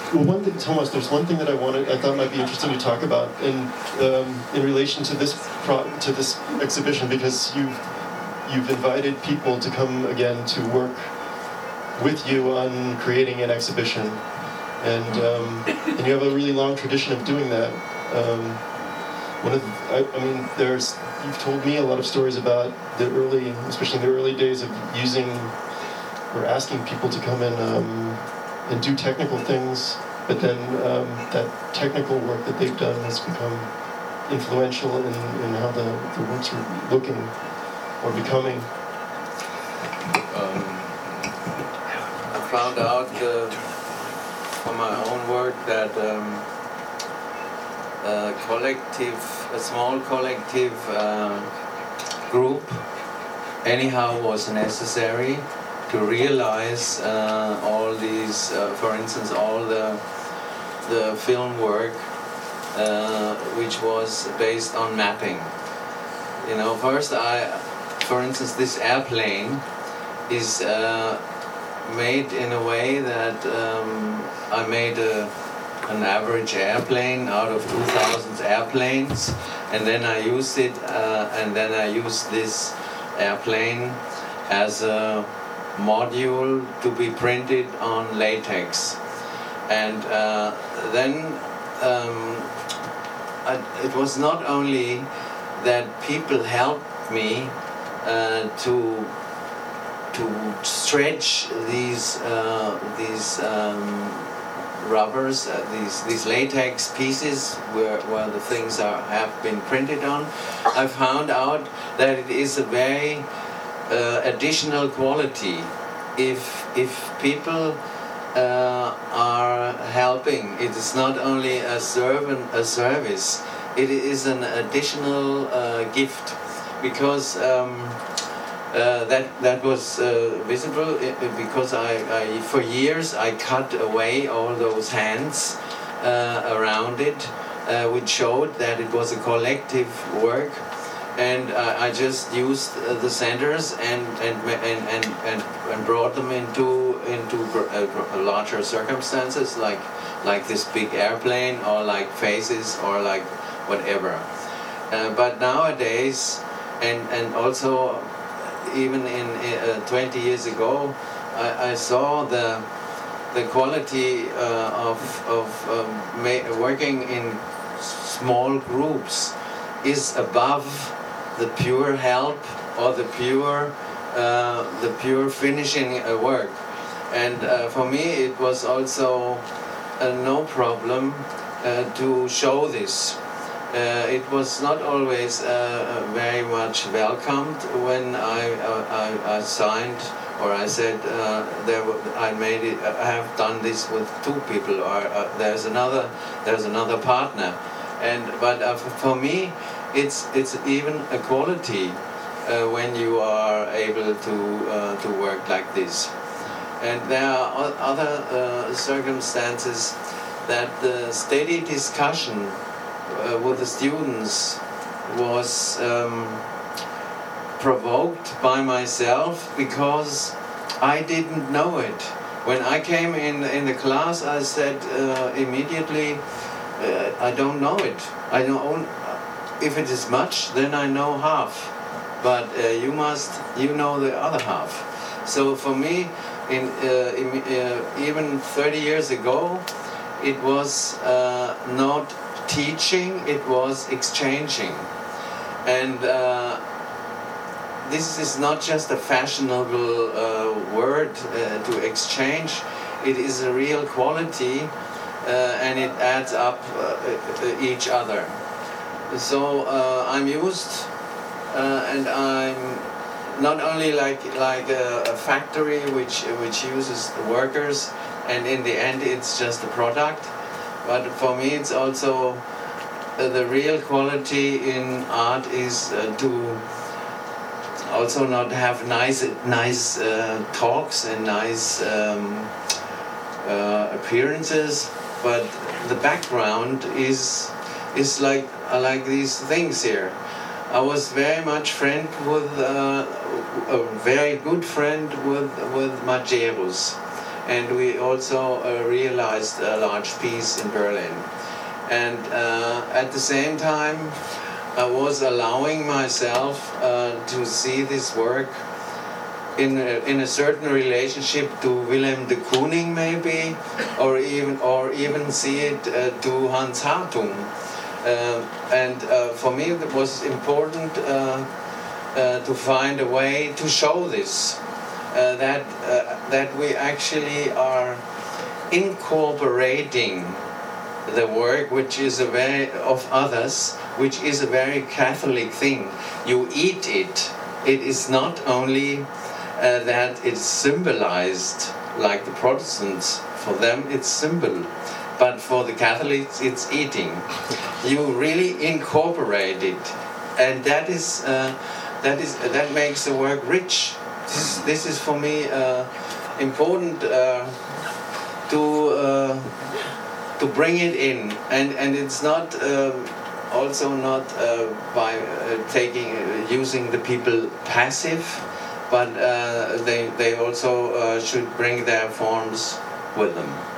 Well, one thing, Thomas, there's one thing that I thought might be interesting to talk about in relation to this exhibition, because you've invited people to come again to work with you on creating an exhibition, and you have a really long tradition of doing that. You've told me a lot of stories about especially the early days of using or asking people to come in and do technical things, but then that technical work that they've done has become influential in how the works are looking or becoming. I found out from my own work that a small collective group anyhow was necessary to realize all these, for instance, all the film work which was based on mapping. You know, for instance, this airplane is made in a way that I made an average airplane out of 2,000 airplanes, and then I used it, and then I used this airplane as a module to be printed on latex, and then it was not only that people helped me to stretch these rubbers, these latex pieces where the things have been printed on. I found out that it is a very additional quality if people are helping. It is not only a service. It is an additional gift, because that was visible because I for years I cut away all those hands around it, which showed that it was a collective work, and I just used the centers and brought them into larger circumstances, like this big airplane, or like faces, or like whatever. But nowadays, and also even in 20 years ago, I saw the quality of working in small groups is above the pure help or the pure finishing work. And for me, it was also no problem to show this. It was not always very much welcomed when I signed, or I said I made it. I have done this with 2 people, or there's another partner, but for me, it's even a quality when you are able to work like this. And there are other circumstances that the steady discussion with the students was provoked by myself, because I didn't know it. When I came in the class, I said immediately, I don't know it. I know if it is much, then I know half, but you know the other half. So for me, even 30 years ago, it was not teaching, it was exchanging. And this is not just a fashionable word to exchange, it is a real quality, and it adds up each other. So I'm used, and I'm not only like a factory which uses the workers, and in the end it's just a product. But for me, it's also the real quality in art is to also not have nice talks and nice appearances, but the background is like I like these things here. I was very much friend with a very good friend with Majerus, and we also realized a large piece in Berlin. And at the same time, I was allowing myself to see this work in a certain relationship to Wilhelm de Kooning, maybe, or even see it to Hans Hartung. And for me, it was important to find a way to show this, that we actually are incorporating the work which is of others, which is a very Catholic thing. You eat it. It is not only that it's symbolized like the Protestants. For them, it's symbol, but for the Catholics, it's eating. You really incorporate it, and that makes the work rich. This is for me important to bring it in, and it's not also not by using the people passive, but they also should bring their forms with them.